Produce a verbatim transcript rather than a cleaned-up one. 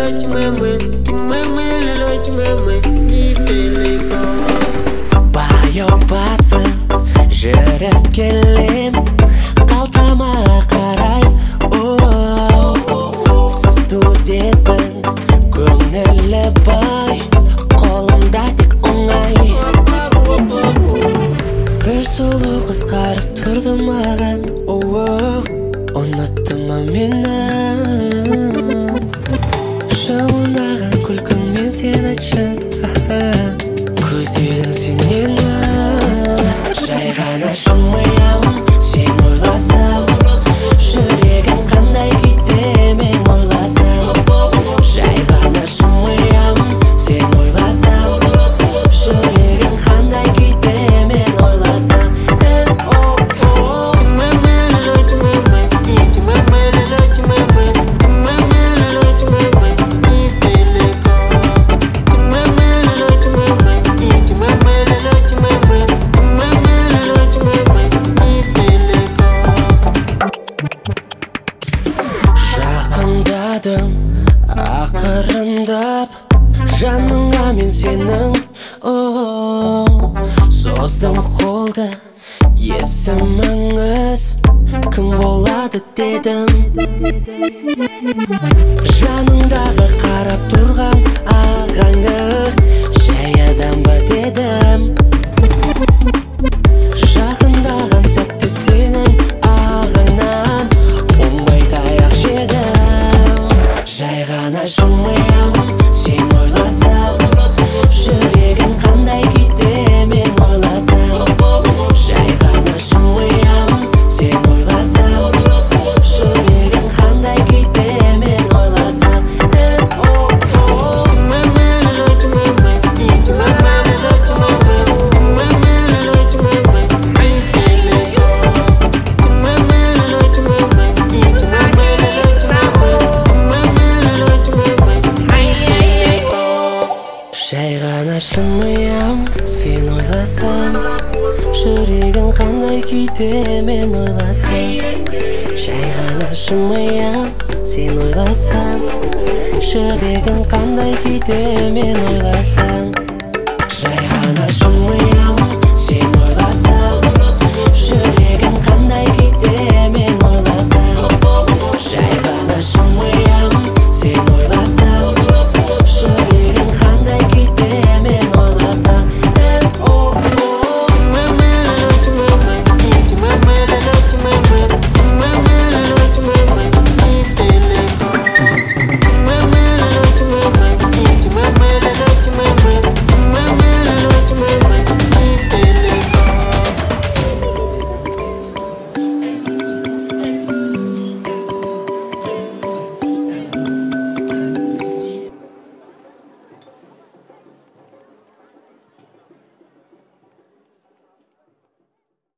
Баяу басып жүріп келем, қалтама қарай. Студентпін, көңілі бай, қолымда тек оңай. Бір сұлу қыз қарап тұрды маған, ұнатты ма мені? Жауынаған күлкіңмен сен айтшы, көздерің сенені. Жай ғана жымиямын, сен ойласам, жүрегім қандай күйде мен ойласам. Жай ғана жымиямын, сен ойласам, жүрегім қандай күйде мен ойласам. Жақындадым, ақырындап, жаныңа мен сенің. Создым қолды, есіміңіз кім болады дедім. Жаныңдағы қарап тұрған ағаңды жай адам ба дедім. Жақындаған сәтте сенің ағыңнан оңбай таяқ жедім. Жай ғана жымиямын, сен ойласам, жүрегім қандай күйде мен ойласам. Жай ғана жымиямын, сен ойласам, жүрегім қандай күйде мен ойласам. Жай ғана жымиямын, сен ойласам, жүрегің қандай күйде мен ойласам. Жай ғана жымиямын, сен ойласам, жүрегің қандай күйде мен ойласам.